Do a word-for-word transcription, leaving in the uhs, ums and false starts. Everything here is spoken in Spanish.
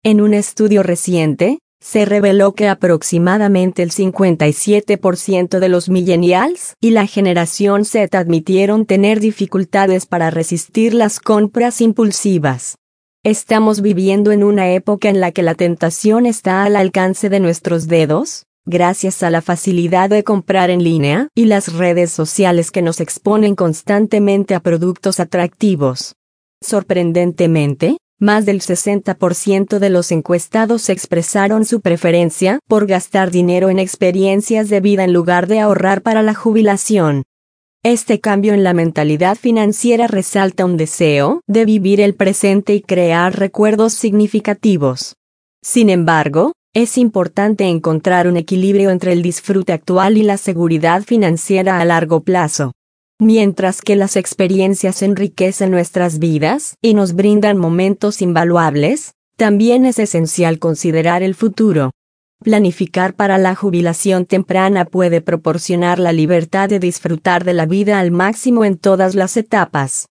En un estudio reciente, se reveló que aproximadamente el cincuenta y siete por ciento de los millennials y la generación Z admitieron tener dificultades para resistir las compras impulsivas. ¿Estamos viviendo en una época en la que la tentación está al alcance de nuestros dedos, gracias a la facilidad de comprar en línea y las redes sociales que nos exponen constantemente a productos atractivos? Sorprendentemente, más del sesenta por ciento de los encuestados expresaron su preferencia por gastar dinero en experiencias de vida en lugar de ahorrar para la jubilación. Este cambio en la mentalidad financiera resalta un deseo de vivir el presente y crear recuerdos significativos. Sin embargo, es importante encontrar un equilibrio entre el disfrute actual y la seguridad financiera a largo plazo. Mientras que las experiencias enriquecen nuestras vidas y nos brindan momentos invaluables, también es esencial considerar el futuro. Planificar para la jubilación temprana puede proporcionar la libertad de disfrutar de la vida al máximo en todas las etapas.